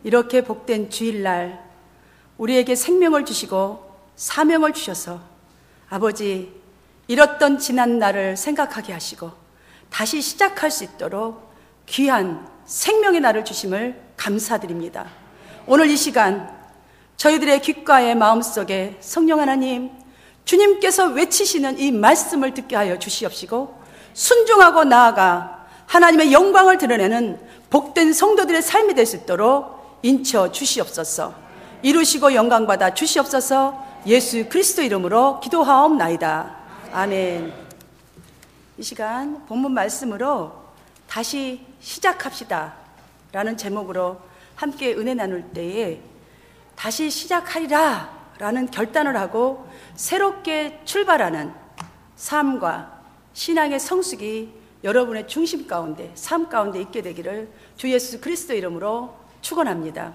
이렇게 복된 주일날 우리에게 생명을 주시고 사명을 주셔서 아버지 잃었던 지난 날을 생각하게 하시고 다시 시작할 수 있도록 귀한 생명의 날을 주심을 감사드립니다. 오늘 이 시간 저희들의 귓가에 마음속에 성령 하나님, 주님께서 외치시는 이 말씀을 듣게 하여 주시옵시고 순종하고 나아가 하나님의 영광을 드러내는 복된 성도들의 삶이 될 수 있도록 인쳐 주시옵소서. 이루시고 영광받아 주시옵소서. 예수 그리스도 이름으로 기도하옵나이다. 아멘. 이 시간 본문 말씀으로 다시 시작합시다 라는 제목으로 함께 은혜 나눌 때에 다시 시작하리라 라는 결단을 하고 새롭게 출발하는 삶과 신앙의 성숙이 여러분의 중심 가운데, 삶 가운데 있게 되기를 주 예수 그리스도 이름으로 축원합니다.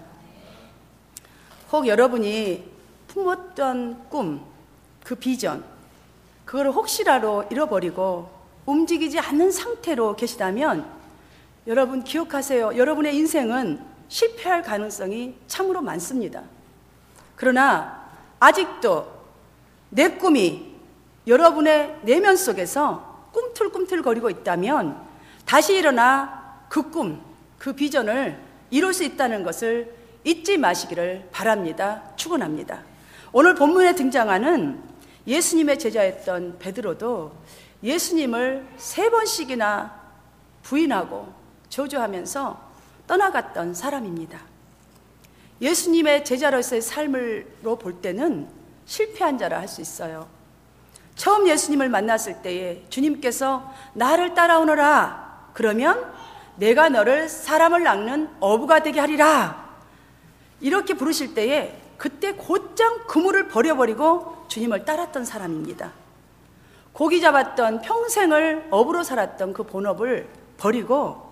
혹 여러분이 품었던 꿈, 그 비전, 그거를 혹시라도 잃어버리고 움직이지 않는 상태로 계시다면 여러분 기억하세요. 여러분의 인생은 실패할 가능성이 참으로 많습니다. 그러나 아직도 내 꿈이 여러분의 내면 속에서 꿈틀꿈틀거리고 있다면 다시 일어나 그 꿈, 그 비전을 이룰 수 있다는 것을 잊지 마시기를 바랍니다. 축원합니다. 오늘 본문에 등장하는 예수님의 제자였던 베드로도 예수님을 3번씩이나 부인하고 저주하면서 떠나갔던 사람입니다. 예수님의 제자로서의 삶으로 볼 때는 실패한 자라 할 수 있어요. 처음 예수님을 만났을 때에 주님께서 나를 따라오너라 그러면 내가 너를 사람을 낚는 어부가 되게 하리라 이렇게 부르실 때에 그때 곧장 그물을 버려버리고 주님을 따랐던 사람입니다. 고기 잡았던 평생을 어부로 살았던 그 본업을 버리고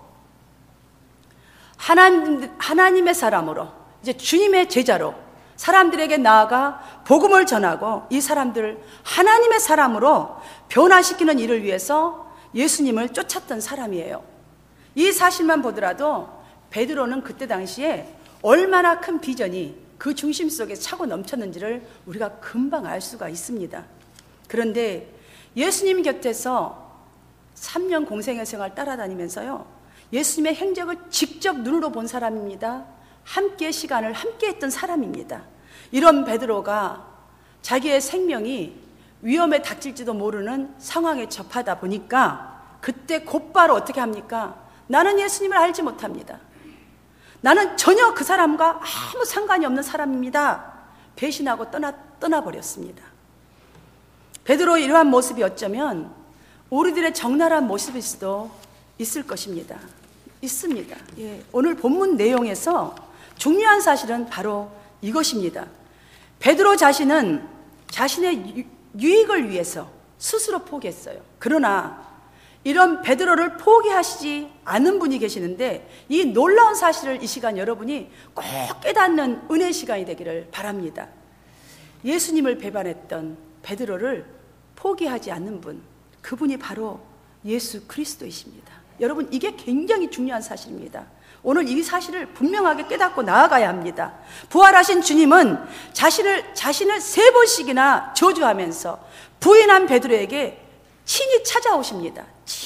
하나님의 사람으로 이제 주님의 제자로 사람들에게 나아가 복음을 전하고 이 사람들을 하나님의 사람으로 변화시키는 일을 위해서 예수님을 쫓았던 사람이에요. 이 사실만 보더라도 베드로는 그때 당시에 얼마나 큰 비전이 그 중심 속에 차고 넘쳤는지를 우리가 금방 알 수가 있습니다. 그런데 예수님 곁에서 3년 공생의 생활 따라다니면서요, 예수님의 행적을 직접 눈으로 본 사람입니다. 함께 시간을 함께 했던 사람입니다. 이런 베드로가 자기의 생명이 위험에 닥칠지도 모르는 상황에 접하다 보니까 그때 곧바로 어떻게 합니까? 나는 예수님을 알지 못합니다. 나는 전혀 그 사람과 아무 상관이 없는 사람입니다. 배신하고 떠나버렸습니다. 베드로의 이러한 모습이 어쩌면 우리들의 적나라한 모습일 수도 있을 것입니다. 있습니다. 예. 오늘 본문 내용에서 중요한 사실은 바로 이것입니다. 베드로 자신은 자신의 유익을 위해서 스스로 포기했어요. 그러나 이런 베드로를 포기하시지 않은 분이 계시는데 이 놀라운 사실을 이 시간 여러분이 꼭 깨닫는 은혜의 시간이 되기를 바랍니다. 예수님을 배반했던 베드로를 포기하지 않는 분, 그분이 바로 예수 그리스도이십니다. 여러분, 이게 굉장히 중요한 사실입니다. 오늘 이 사실을 분명하게 깨닫고 나아가야 합니다. 부활하신 주님은 자신을 3번씩이나 저주하면서 부인한 베드로에게 친히 찾아오십니다.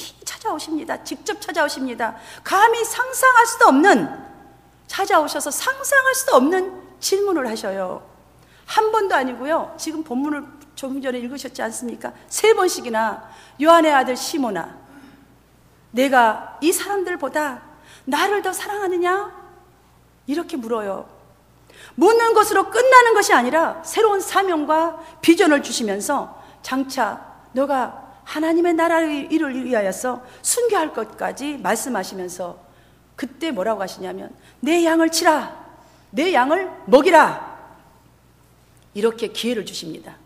직접 찾아오십니다. 감히 상상할 수도 없는, 찾아오셔서 상상할 수도 없는 질문을 하셔요. 한 번도 아니고요, 지금 본문을 조금 전에 읽으셨지 않습니까? 3번씩이나 요한의 아들 시몬아, 내가 이 사람들보다 나를 더 사랑하느냐? 이렇게 물어요. 묻는 것으로 끝나는 것이 아니라 새로운 사명과 비전을 주시면서 장차 너가 하나님의 나라의 일을 위하여서 순교할 것까지 말씀하시면서 그때 뭐라고 하시냐면 내 양을 치라, 내 양을 먹이라, 이렇게 기회를 주십니다.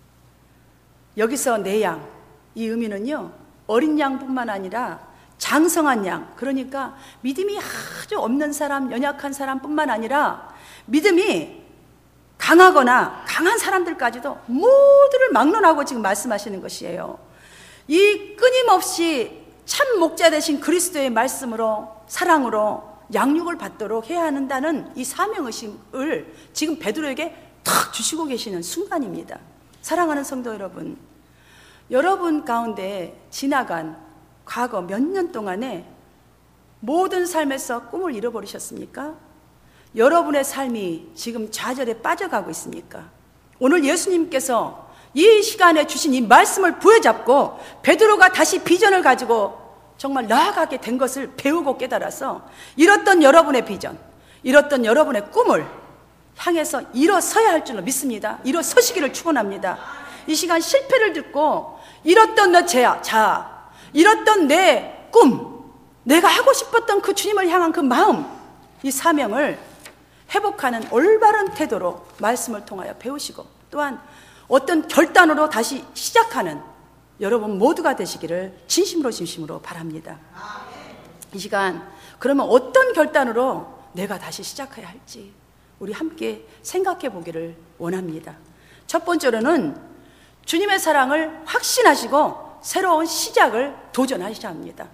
여기서 내 양, 이 의미는요, 어린 양뿐만 아니라 장성한 양, 그러니까 믿음이 아주 없는 사람, 연약한 사람뿐만 아니라 믿음이 강하거나 강한 사람들까지도 모두를 막론하고 지금 말씀하시는 것이에요. 이 끊임없이 참 목자 되신 그리스도의 말씀으로, 사랑으로 양육을 받도록 해야 한다는 이 사명의식을 지금 베드로에게 탁 주시고 계시는 순간입니다. 사랑하는 성도 여러분, 여러분 가운데 지나간 과거 몇 년 동안에 모든 삶에서 꿈을 잃어버리셨습니까? 여러분의 삶이 지금 좌절에 빠져가고 있습니까? 오늘 예수님께서 이 시간에 주신 이 말씀을 부여잡고 베드로가 다시 비전을 가지고 정말 나아가게 된 것을 배우고 깨달아서 잃었던 여러분의 비전, 잃었던 여러분의 꿈을 향해서 일어서야 할 줄로 믿습니다. 일어서시기를 축원합니다. 이 시간 실패를 듣고 잃었던 내 자아, 잃었던 내 꿈, 내가 하고 싶었던 그 주님을 향한 그 마음, 이 사명을 회복하는 올바른 태도로 말씀을 통하여 배우시고 또한 어떤 결단으로 다시 시작하는 여러분 모두가 되시기를 진심으로 바랍니다. 이 시간 그러면 어떤 결단으로 내가 다시 시작해야 할지 우리 함께 생각해 보기를 원합니다. 첫 번째로는 주님의 사랑을 확신하시고 새로운 시작을 도전하셔야 합니다.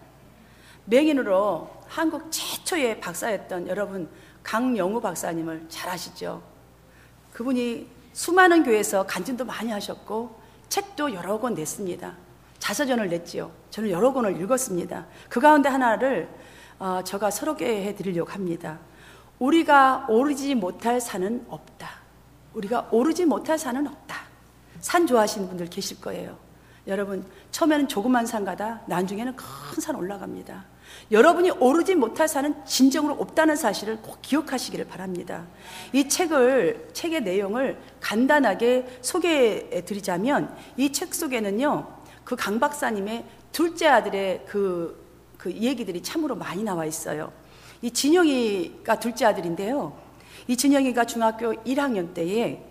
맹인으로 한국 최초의 박사였던 여러분 강영우 박사님을 잘 아시죠? 그분이 수많은 교회에서 간증도 많이 하셨고 책도 여러 권 냈습니다. 자서전을 냈지요. 저는 여러 권을 읽었습니다. 그 가운데 하나를 제가 소개해 드리려고 합니다. 우리가 오르지 못할 산은 없다. 우리가 오르지 못할 산은 없다. 산 좋아하시는 분들 계실 거예요. 여러분 처음에는 조그만 산 가다 나중에는 큰 산 올라갑니다. 여러분이 오르지 못할 산은 진정으로 없다는 사실을 꼭 기억하시기를 바랍니다. 이 책의 내용을 간단하게 소개해 드리자면 이 책 속에는요, 그 강 박사님의 둘째 아들의 그 얘기들이 참으로 많이 나와 있어요. 이 진영이가 둘째 아들인데요. 이 진영이가 중학교 1학년 때에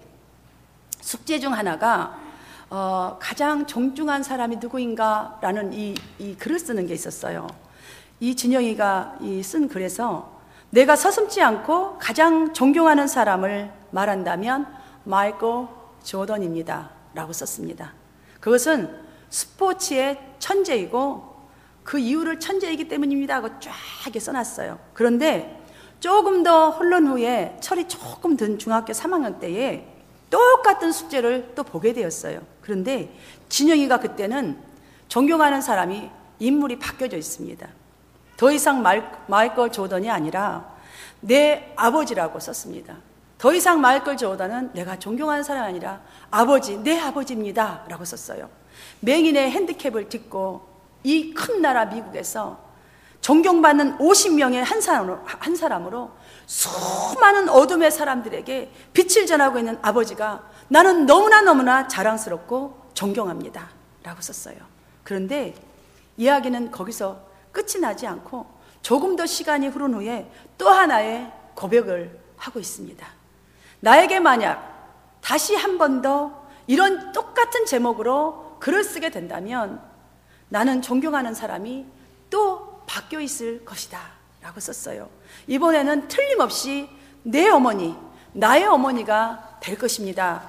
숙제 중 하나가 가장 존중한 사람이 누구인가 라는 이 글을 쓰는 게 있었어요. 이 진영이가 쓴 글에서 내가 서슴지 않고 가장 존경하는 사람을 말한다면 마이클 조던입니다 라고 썼습니다. 그것은 스포츠의 천재이고 그 이유를 천재이기 때문입니다 하고 쫙 이렇게 써놨어요. 그런데 조금 더 흘른 후에 철이 조금 든 중학교 3학년 때에 똑같은 숙제를 또 보게 되었어요. 그런데 진영이가 그때는 존경하는 사람이 인물이 바뀌어져 있습니다. 더 이상 마이클 조던이 아니라 내 아버지라고 썼습니다. 더 이상 마이클 조던은 내가 존경하는 사람이 아니라 아버지, 내 아버지입니다 라고 썼어요. 맹인의 핸디캡을 딛고 이 큰 나라 미국에서 존경받는 50명의 한 사람으로 수많은 어둠의 사람들에게 빛을 전하고 있는 아버지가 나는 너무나 자랑스럽고 존경합니다 라고 썼어요. 그런데 이야기는 거기서 끝이 나지 않고 조금 더 시간이 흐른 후에 또 하나의 고백을 하고 있습니다. 나에게 만약 다시 한 번 더 이런 똑같은 제목으로 글을 쓰게 된다면 나는 존경하는 사람이 또 바뀌어 있을 것이다 라고 썼어요. 이번에는 틀림없이 내 어머니, 나의 어머니가 될 것입니다.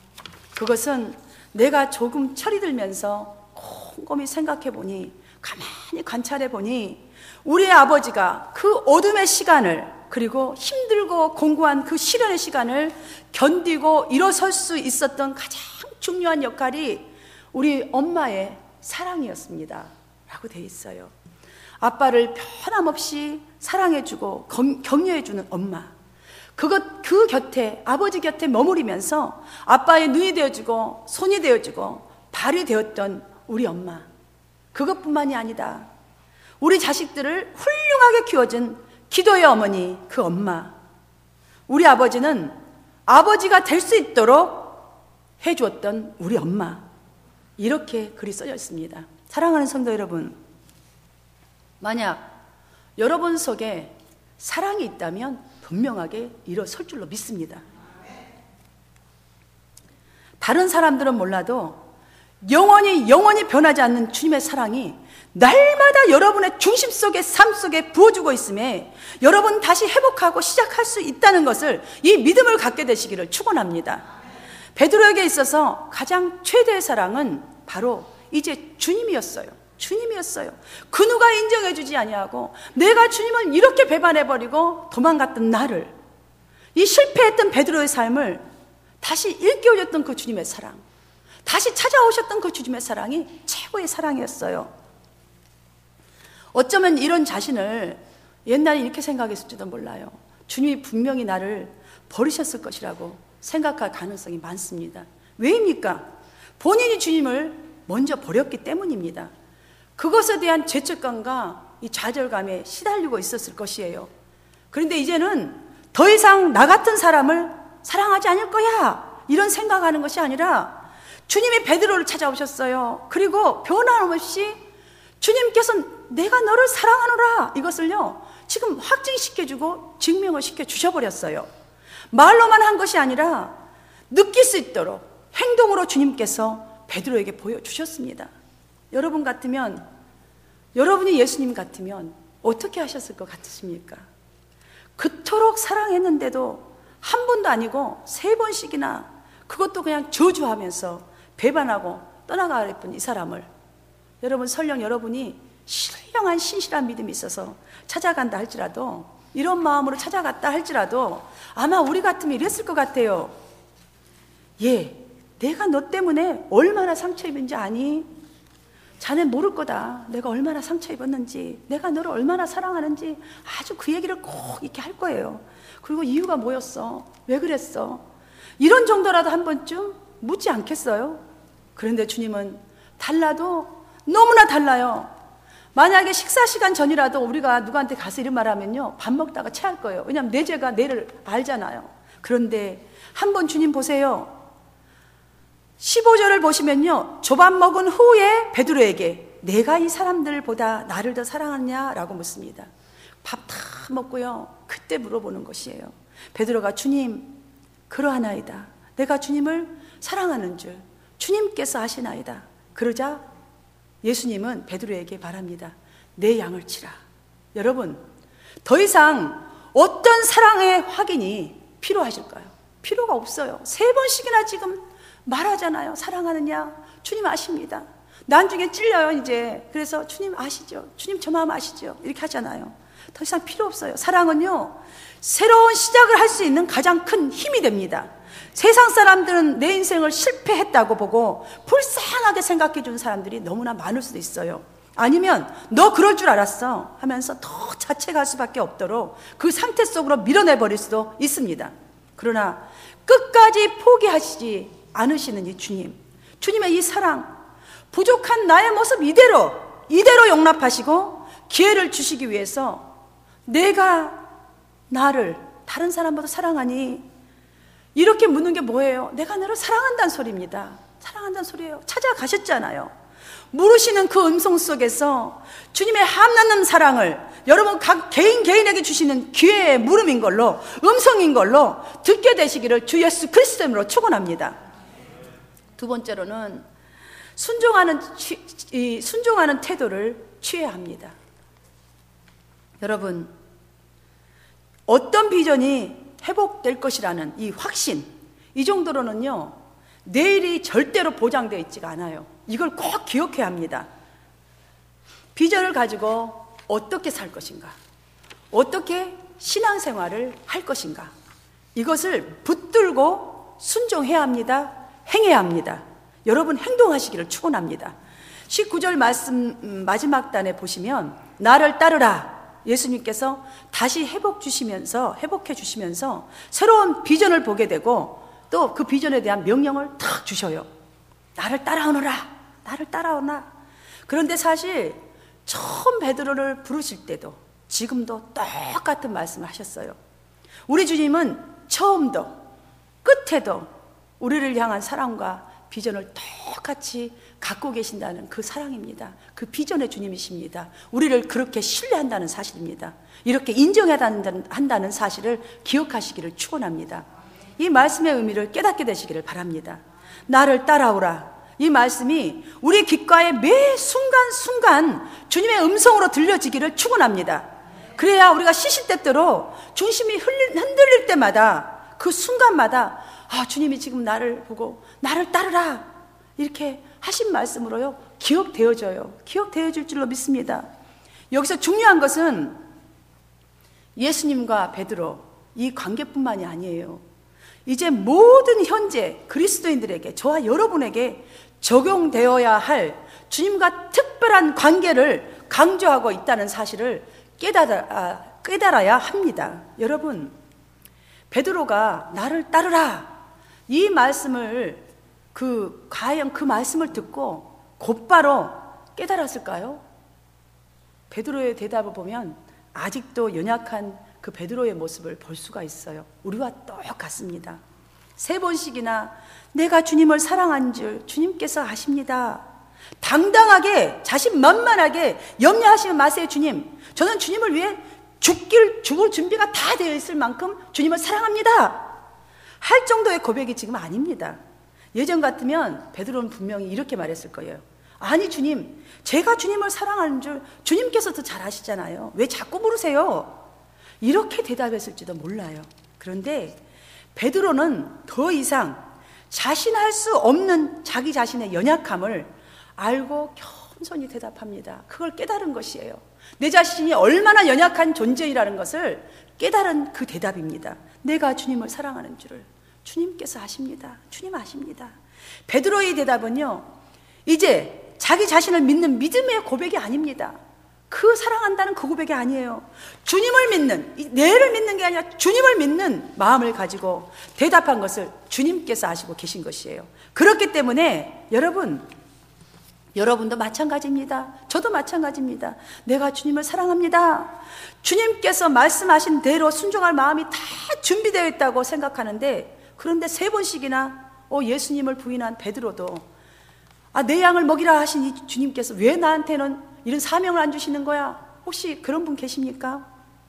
그것은 내가 조금 철이 들면서 곰곰이 생각해 보니, 가만히 관찰해 보니 우리의 아버지가 그 어둠의 시간을, 그리고 힘들고 공고한 그 시련의 시간을 견디고 일어설 수 있었던 가장 중요한 역할이 우리 엄마의 사랑이었습니다 라고 되어 있어요. 아빠를 변함없이 사랑해주고 격려해주는 엄마, 그 곁에, 아버지 곁에 머무르면서 아빠의 눈이 되어주고 손이 되어주고 발이 되었던 우리 엄마, 그것뿐만이 아니다. 우리 자식들을 훌륭하게 키워준 기도의 어머니, 그 엄마, 우리 아버지는 아버지가 될 수 있도록 해주었던 우리 엄마, 이렇게 글이 써져 있습니다. 사랑하는 성도 여러분, 만약 여러분 속에 사랑이 있다면 분명하게 일어설 줄로 믿습니다. 다른 사람들은 몰라도 영원히 변하지 않는 주님의 사랑이 날마다 여러분의 중심 속에, 삶 속에 부어주고 있음에 여러분 다시 회복하고 시작할 수 있다는 것을, 이 믿음을 갖게 되시기를 축원합니다. 베드로에게 있어서 가장 최대의 사랑은 바로 이제 주님이었어요. 주님이었어요. 그 누가 인정해주지 아니하고 내가 주님을 이렇게 배반해버리고 도망갔던 나를, 이 실패했던 베드로의 삶을 다시 일깨워줬던 그 주님의 사랑, 다시 찾아오셨던 그 주님의 사랑이 최고의 사랑이었어요. 어쩌면 이런 자신을 옛날에 이렇게 생각했을지도 몰라요. 주님이 분명히 나를 버리셨을 것이라고 생각할 가능성이 많습니다. 왜입니까? 본인이 주님을 먼저 버렸기 때문입니다. 그것에 대한 죄책감과 이 좌절감에 시달리고 있었을 것이에요. 그런데 이제는 더 이상 나 같은 사람을 사랑하지 않을 거야, 이런 생각하는 것이 아니라 주님이 베드로를 찾아오셨어요. 그리고 변함없이 주님께서 내가 너를 사랑하노라, 이것을요 지금 확증시켜주고 증명을 시켜주셔버렸어요. 말로만 한 것이 아니라 느낄 수 있도록 행동으로 주님께서 베드로에게 보여주셨습니다. 여러분 같으면, 여러분이 예수님 같으면 어떻게 하셨을 것 같으십니까? 그토록 사랑했는데도 한 번도 아니고 3번씩이나, 그것도 그냥 저주하면서 배반하고 떠나가랬던 이 사람을, 여러분 설령 여러분이 신령한 신실한 믿음이 있어서 찾아간다 할지라도, 이런 마음으로 찾아갔다 할지라도 아마 우리 같으면 이랬을 것 같아요. 예, 내가 너 때문에 얼마나 상처 입은지 아니? 자네 모를 거다. 내가 얼마나 상처 입었는지, 내가 너를 얼마나 사랑하는지 아주 그 얘기를 꼭 이렇게 할 거예요. 그리고 이유가 뭐였어? 왜 그랬어? 이런 정도라도 한 번쯤 묻지 않겠어요? 그런데 주님은 달라도 너무나 달라요. 만약에 식사 시간 전이라도 우리가 누구한테 가서 이런 말 하면요, 밥 먹다가 체할 거예요. 왜냐하면 내 죄가 내를 알잖아요. 그런데 한번 주님 보세요. 15절을 보시면요, 조밥 먹은 후에 베드로에게 내가 이 사람들보다 나를 더 사랑하느냐라고 묻습니다. 밥 다 먹고요, 그때 물어보는 것이에요. 베드로가 주님, 그러하나이다. 내가 주님을 사랑하는 줄 주님께서 아시나이다. 그러자 예수님은 베드로에게 말합니다. 내 양을 치라. 여러분, 더 이상 어떤 사랑의 확인이 필요하실까요? 필요가 없어요. 3번씩이나 지금 말하잖아요. 사랑하느냐? 주님 아십니다. 나중에 찔려요 이제. 그래서 주님 아시죠? 주님 저 마음 아시죠? 이렇게 하잖아요. 더 이상 필요 없어요. 사랑은요, 새로운 시작을 할 수 있는 가장 큰 힘이 됩니다. 세상 사람들은 내 인생을 실패했다고 보고 불쌍하게 생각해 주는 사람들이 너무나 많을 수도 있어요. 아니면 너 그럴 줄 알았어 하면서 더 자책할 수밖에 없도록 그 상태 속으로 밀어내버릴 수도 있습니다. 그러나 끝까지 포기하시지 않으시는 이 주님, 주님의 이 사랑, 부족한 나의 모습 이대로 용납하시고 기회를 주시기 위해서 내가 나를 다른 사람보다 사랑하니, 이렇게 묻는 게 뭐예요? 내가 너를 사랑한다는 소리입니다. 사랑한다는 소리예요. 찾아가셨잖아요. 물으시는 그 음성 속에서 주님의 한없는 사랑을 여러분 각 개인에게 주시는 기회의 물음인 걸로, 음성인 걸로 듣게 되시기를 주 예수 그리스도로 축원합니다. 두 번째로는 순종하는 태도를 취해야 합니다. 여러분, 어떤 비전이 회복될 것이라는 이 확신, 이 정도로는요, 내일이 절대로 보장되어 있지가 않아요. 이걸 꼭 기억해야 합니다. 비전을 가지고 어떻게 살 것인가, 어떻게 신앙생활을 할 것인가, 이것을 붙들고 순종해야 합니다. 행해야 합니다. 여러분 행동하시기를 축원합니다. 19절 말씀 마지막 단에 보시면 나를 따르라, 예수님께서 다시 회복해 주시면서 새로운 비전을 보게 되고 또 그 비전에 대한 명령을 탁 주셔요. 나를 따라오너라, 나를 따라오나. 그런데 사실 처음 베드로를 부르실 때도 지금도 똑같은 말씀을 하셨어요. 우리 주님은 처음도 끝에도 우리를 향한 사랑과 비전을 똑같이 갖고 계신다는 그 사랑입니다. 그 비전의 주님이십니다. 우리를 그렇게 신뢰한다는 사실입니다. 이렇게 인정해야 한다는 사실을 기억하시기를 축원합니다. 이 말씀의 의미를 깨닫게 되시기를 바랍니다. 나를 따라오라, 이 말씀이 우리 귓가에 매 순간순간 주님의 음성으로 들려지기를 축원합니다. 그래야 우리가 시시때때로 중심이 흔들릴 때마다, 그 순간마다 아, 주님이 지금 나를 보고 나를 따르라 이렇게 하신 말씀으로요, 기억되어질 줄로 믿습니다. 여기서 중요한 것은 예수님과 베드로 이 관계뿐만이 아니에요. 이제 모든 현재 그리스도인들에게, 저와 여러분에게 적용되어야 할 주님과 특별한 관계를 강조하고 있다는 사실을 깨달아야 합니다. 여러분, 베드로가 나를 따르라 이 말씀을 과연 그 말씀을 듣고 곧바로 깨달았을까요? 베드로의 대답을 보면 아직도 연약한 그 베드로의 모습을 볼 수가 있어요. 우리와 똑같습니다. 3번씩이나 내가 주님을 사랑한 줄 주님께서 아십니다. 당당하게 자신만만하게 염려하시지 마세요. 주님, 저는 주님을 위해 죽을 준비가 다 되어 있을 만큼 주님을 사랑합니다 할 정도의 고백이 지금 아닙니다. 예전 같으면 베드로는 분명히 이렇게 말했을 거예요. 아니 주님, 제가 주님을 사랑하는 줄 주님께서 더 잘 아시잖아요. 왜 자꾸 물으세요? 이렇게 대답했을지도 몰라요. 그런데 베드로는 더 이상 자신할 수 없는 자기 자신의 연약함을 알고 겸손히 대답합니다. 그걸 깨달은 것이에요. 내 자신이 얼마나 연약한 존재이라는 것을 깨달은 그 대답입니다. 내가 주님을 사랑하는 줄을 주님께서 아십니다. 주님 아십니다. 베드로의 대답은요, 이제 자기 자신을 믿는 믿음의 고백이 아닙니다. 그 사랑한다는 그 고백이 아니에요. 주님을 믿는, 내를 믿는 게 아니라 주님을 믿는 마음을 가지고 대답한 것을 주님께서 아시고 계신 것이에요. 그렇기 때문에 여러분도 마찬가지입니다. 저도 마찬가지입니다. 내가 주님을 사랑합니다. 주님께서 말씀하신 대로 순종할 마음이 다 준비되어 있다고 생각하는데, 그런데 3번씩이나 예수님을 부인한 베드로도 내 양을 먹이라 하신 이 주님께서 왜 나한테는 이런 사명을 안 주시는 거야? 혹시 그런 분 계십니까?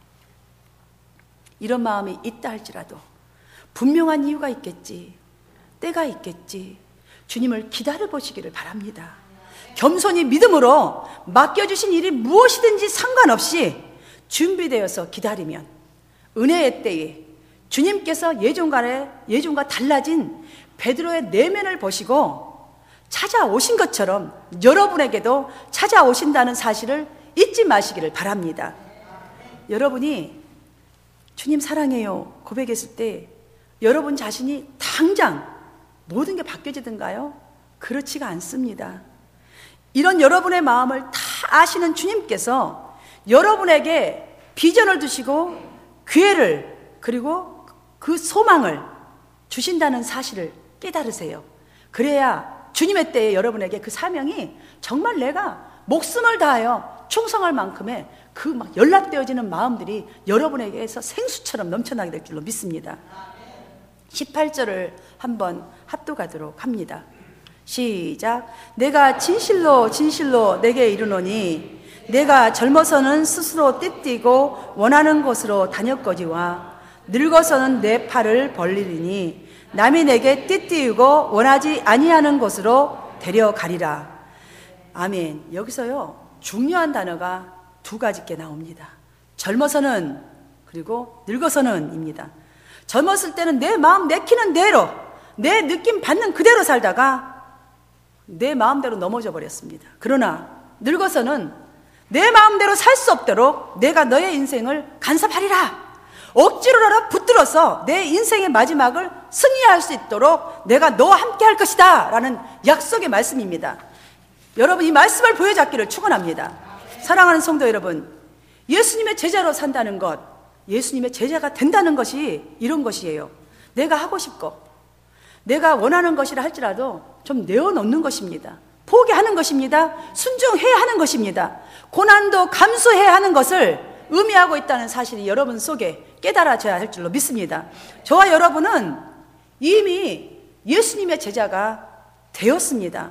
이런 마음이 있다 할지라도 분명한 이유가 있겠지, 때가 있겠지. 주님을 기다려 보시기를 바랍니다. 겸손히 믿음으로 맡겨주신 일이 무엇이든지 상관없이 준비되어서 기다리면 은혜의 때에 주님께서 예전과 달라진 베드로의 내면을 보시고 찾아오신 것처럼 여러분에게도 찾아오신다는 사실을 잊지 마시기를 바랍니다. 여러분이 주님 사랑해요 고백했을 때 여러분 자신이 당장 모든 게 바뀌어지던가요? 그렇지가 않습니다. 이런 여러분의 마음을 다 아시는 주님께서 여러분에게 비전을 주시고 기회를, 그리고 그 소망을 주신다는 사실을 깨달으세요. 그래야 주님의 때에 여러분에게 그 사명이 정말 내가 목숨을 다하여 충성할 만큼의 그 막 연락되어지는 마음들이 여러분에게서 생수처럼 넘쳐나게 될 줄로 믿습니다. 18절을 한번 합독하도록 합니다. 시작. 내가 진실로 진실로 내게 이르노니 내가 젊어서는 스스로 띠띠고 원하는 곳으로 다녔거지와 늙어서는 내 팔을 벌리리니 남이 내게 띠띠우고 원하지 아니하는 곳으로 데려가리라. 아멘. 여기서요 중요한 단어가 2가지께 나옵니다. 젊어서는, 그리고 늙어서는 입니다. 젊었을 때는 내 마음 내키는 대로, 내 느낌 받는 그대로 살다가 내 마음대로 넘어져 버렸습니다. 그러나 늙어서는 내 마음대로 살 수 없도록 내가 너의 인생을 간섭하리라. 억지로라도 붙들어서 내 인생의 마지막을 승리할 수 있도록 내가 너와 함께 할 것이다 라는 약속의 말씀입니다. 여러분 이 말씀을 보여잡기를 축원합니다. 사랑하는 성도 여러분, 예수님의 제자로 산다는 것, 예수님의 제자가 된다는 것이 이런 것이에요. 내가 하고 싶고 내가 원하는 것이라 할지라도 좀 내어놓는 것입니다. 포기하는 것입니다. 순종해야 하는 것입니다. 고난도 감수해야 하는 것을 의미하고 있다는 사실이 여러분 속에 깨달아져야 할 줄로 믿습니다. 저와 여러분은 이미 예수님의 제자가 되었습니다.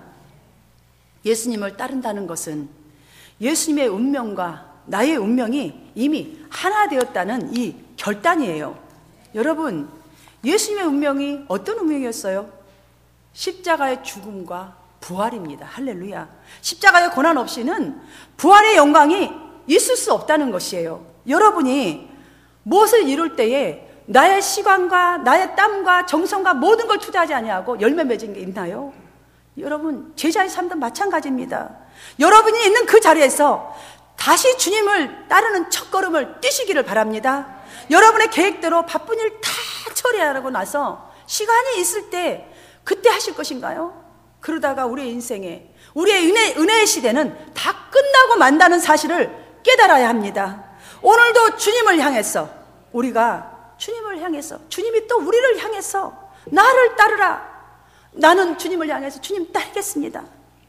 예수님을 따른다는 것은 예수님의 운명과 나의 운명이 이미 하나 되었다는 이 결단이에요. 여러분, 예수님의 운명이 어떤 운명이었어요? 십자가의 죽음과 부활입니다. 할렐루야. 십자가의 고난 없이는 부활의 영광이 있을 수 없다는 것이에요. 여러분이 무엇을 이룰 때에 나의 시간과 나의 땀과 정성과 모든 걸 투자하지 아니하고 열매 맺은 게 있나요? 여러분, 제자의 삶도 마찬가지입니다. 여러분이 있는 그 자리에서 다시 주님을 따르는 첫걸음을 뛰시기를 바랍니다. 여러분의 계획대로 바쁜 일 다 처리하고 나서 시간이 있을 때 그때 하실 것인가요? 그러다가 우리의 인생에, 우리의 은혜의 시대는 다 끝나고 만다는 사실을 깨달아야 합니다. 오늘도 주님을 향해서, 우리가 주님을 향해서, 주님이 또 우리를 향해서 나를 따르라. 나는 주님을 향해서 주님 따르겠습니다.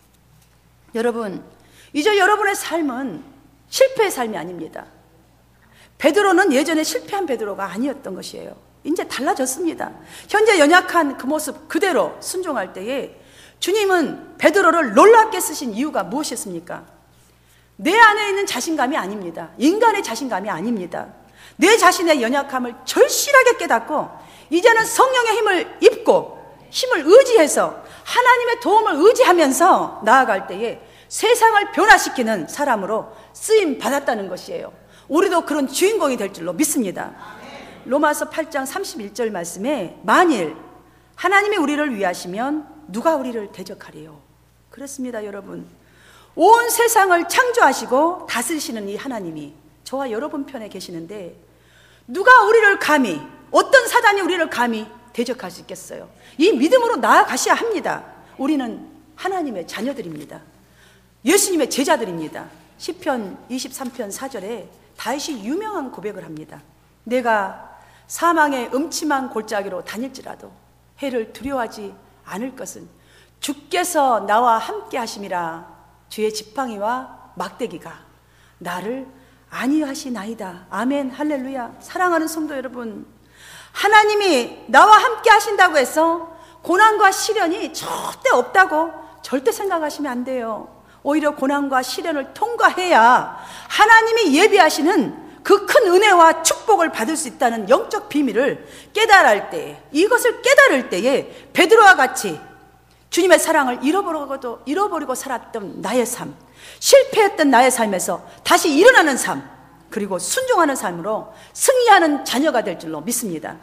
여러분, 이제 여러분의 삶은 실패의 삶이 아닙니다. 베드로는 예전에 실패한 베드로가 아니었던 것이에요. 이제 달라졌습니다. 현재 연약한 그 모습 그대로 순종할 때에 주님은 베드로를 놀랍게 쓰신 이유가 무엇이었습니까? 내 안에 있는 자신감이 아닙니다. 인간의 자신감이 아닙니다. 내 자신의 연약함을 절실하게 깨닫고 이제는 성령의 힘을 입고 힘을 의지해서 하나님의 도움을 의지하면서 나아갈 때에 세상을 변화시키는 사람으로 쓰임 받았다는 것이에요. 우리도 그런 주인공이 될 줄로 믿습니다. 로마서 8장 31절 말씀에 만일 하나님이 우리를 위하시면 누가 우리를 대적하리요? 그렇습니다, 여러분. 온 세상을 창조하시고 다스리시는 이 하나님이 저와 여러분 편에 계시는데 누가 우리를 감히, 어떤 사단이 우리를 감히 대적할 수 있겠어요? 이 믿음으로 나아가셔야 합니다. 우리는 하나님의 자녀들입니다. 예수님의 제자들입니다. 시편 23편 4절에 다윗이 유명한 고백을 합니다. 내가 사망의 음침한 골짜기로 다닐지라도 해를 두려워하지 않을 것은 주께서 나와 함께 하심이라. 주의 지팡이와 막대기가 나를 안위하시나이다. 아멘, 할렐루야. 사랑하는 성도 여러분, 하나님이 나와 함께 하신다고 해서 고난과 시련이 절대 없다고 절대 생각하시면 안 돼요. 오히려 고난과 시련을 통과해야 하나님이 예비하시는 그 큰 은혜와 축복을 받을 수 있다는 영적 비밀을 깨달을 때에, 이것을 깨달을 때에 베드로와 같이 주님의 사랑을 잃어버리고 살았던 나의 삶, 실패했던 나의 삶에서 다시 일어나는 삶, 그리고 순종하는 삶으로 승리하는 자녀가 될 줄로 믿습니다.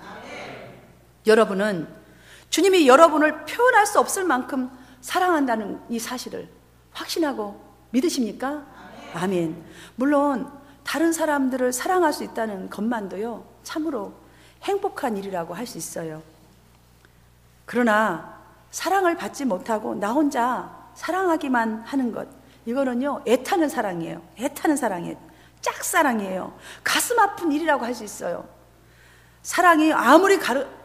여러분은 주님이 여러분을 표현할 수 없을 만큼 사랑한다는 이 사실을 확신하고 믿으십니까? 아멘. 물론 다른 사람들을 사랑할 수 있다는 것만도요, 참으로 행복한 일이라고 할 수 있어요. 그러나 사랑을 받지 못하고 나 혼자 사랑하기만 하는 것, 이거는요 애타는 사랑이에요. 애타는 사랑이에요. 짝사랑이에요. 가슴 아픈 일이라고 할 수 있어요. 사랑이 아무리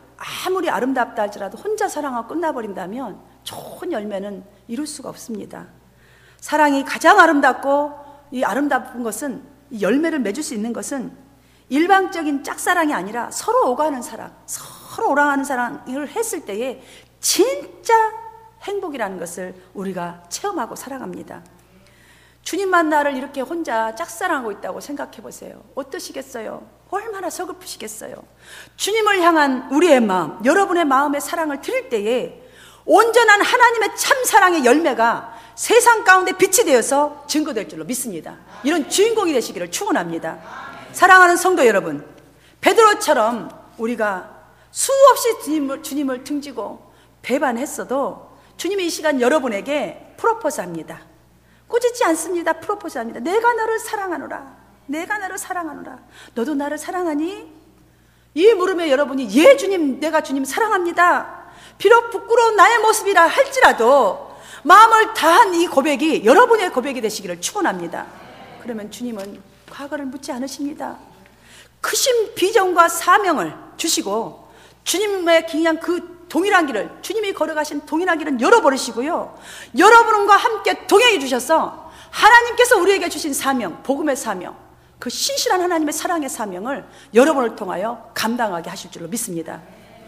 아름답다 할지라도 혼자 사랑하고 끝나버린다면 좋은 열매는 이룰 수가 없습니다. 사랑이 가장 아름답고, 이 아름다운 것은, 이 열매를 맺을 수 있는 것은 일방적인 짝사랑이 아니라 서로 오가는 사랑, 서로 오랑하는 사랑을 했을 때에 진짜 행복이라는 것을 우리가 체험하고 살아갑니다. 주님만 나를 이렇게 혼자 짝사랑하고 있다고 생각해 보세요. 어떠시겠어요? 얼마나 서글프시겠어요? 주님을 향한 우리의 마음, 여러분의 마음의 사랑을 드릴 때에 온전한 하나님의 참사랑의 열매가 세상 가운데 빛이 되어서 증거될 줄로 믿습니다. 이런 주인공이 되시기를 축원합니다. 사랑하는 성도 여러분, 베드로처럼 우리가 수없이 주님을 등지고 배반했어도 주님이 이 시간 여러분에게 프로포즈합니다. 꾸짖지 않습니다. 프로포즈합니다. 내가 너를 사랑하노라. 내가 너를 사랑하노라. 너도 나를 사랑하니? 이 물음에 여러분이 예 주님, 내가 주님 사랑합니다. 비록 부끄러운 나의 모습이라 할지라도 마음을 다한 이 고백이 여러분의 고백이 되시기를 축원합니다. 그러면 주님은 과거를 묻지 않으십니다. 크신 비전과 사명을 주시고 주님의 그냥 그 동일한 길을, 주님이 걸어가신 동일한 길은 열어버리시고요, 여러분과 함께 동행해 주셔서 하나님께서 우리에게 주신 사명, 복음의 사명, 그 신실한 하나님의 사랑의 사명을 여러분을 통하여 감당하게 하실 줄로 믿습니다.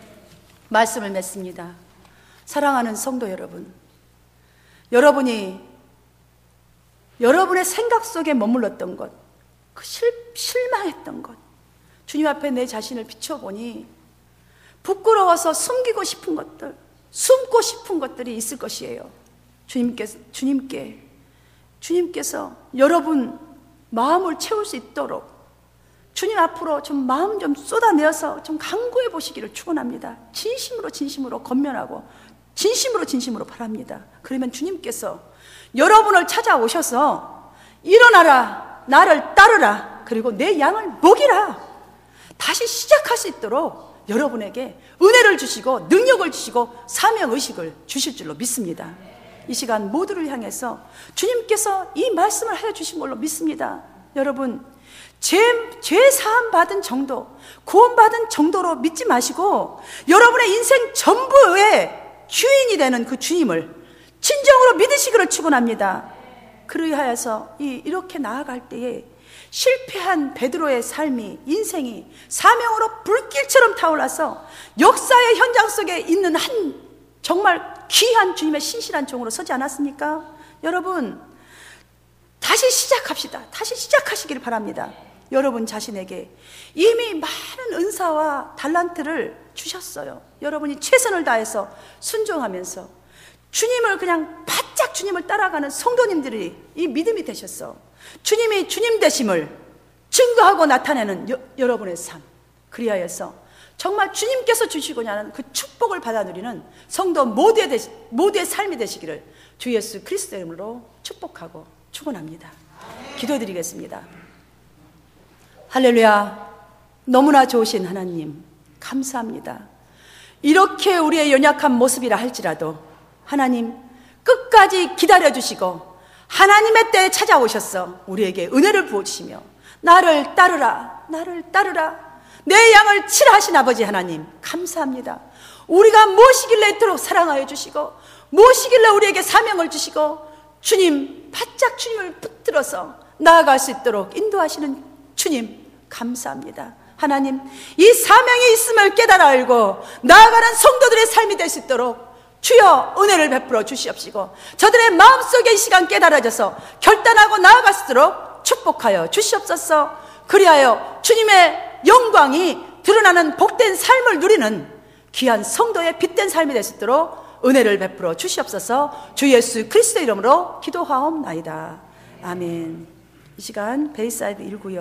말씀을 맺습니다. 사랑하는 성도 여러분, 여러분이 여러분의 생각 속에 머물렀던 것, 그 실망했던 것, 주님 앞에 내 자신을 비춰보니 부끄러워서 숨기고 싶은 것들, 숨고 싶은 것들이 있을 것이에요. 주님께서 여러분 마음을 채울 수 있도록 주님 앞으로 좀 마음 좀 쏟아내어서 좀 간구해 보시기를 축원합니다. 진심으로 건면하고 진심으로 진심으로 바랍니다. 그러면 주님께서 여러분을 찾아오셔서 일어나라, 나를 따르라, 그리고 내 양을 먹이라, 다시 시작할 수 있도록 여러분에게 은혜를 주시고 능력을 주시고 사명의식을 주실 줄로 믿습니다. 이 시간 모두를 향해서 주님께서 이 말씀을 해주신 걸로 믿습니다. 여러분, 죄 사함 받은 정도, 구원 받은 정도로 믿지 마시고 여러분의 인생 전부의 주인이 되는 그 주님을 진정으로 믿으시기를 축원합니다. 그리하여서 이렇게 나아갈 때에 실패한 베드로의 삶이, 인생이 사명으로 불길처럼 타올라서 역사의 현장 속에 있는 한 정말 귀한 주님의 신실한 종으로 서지 않았습니까? 여러분, 다시 시작합시다. 다시 시작하시기를 바랍니다. 여러분 자신에게 이미 많은 은사와 달란트를 주셨어요. 여러분이 최선을 다해서 순종하면서 주님을 그냥 바짝 주님을 따라가는 성도님들이 이 믿음이 되셨어. 주님이 주님 되심을 증거하고 나타내는 여러분의 삶, 그리하여서 정말 주님께서 주시고자 하는 그 축복을 받아 누리는 성도 모두의 삶이 되시기를 주 예수 그리스도의 이름으로 축복하고 축원합니다. 기도드리겠습니다. 할렐루야. 너무나 좋으신 하나님 감사합니다. 이렇게 우리의 연약한 모습이라 할지라도 하나님 끝까지 기다려주시고 하나님의 때에 찾아오셔서 우리에게 은혜를 부어주시며 나를 따르라, 나를 따르라, 내 양을 치라 하신 아버지 하나님 감사합니다. 우리가 무엇이길래 이토록 사랑하여 주시고 무엇이길래 우리에게 사명을 주시고 주님 바짝 주님을 붙들어서 나아갈 수 있도록 인도하시는 주님 감사합니다. 하나님, 이 사명이 있음을 깨달아 알고 나아가는 성도들의 삶이 될 수 있도록 주여 은혜를 베풀어 주시옵시고 저들의 마음속에 이 시간 깨달아져서 결단하고 나아갈 수 있도록 축복하여 주시옵소서. 그리하여 주님의 영광이 드러나는 복된 삶을 누리는 귀한 성도의 빛된 삶이 될 수 있도록 은혜를 베풀어 주시옵소서. 주 예수 그리스도 이름으로 기도하옵나이다. 아멘. 이 시간 베이사이드 1구역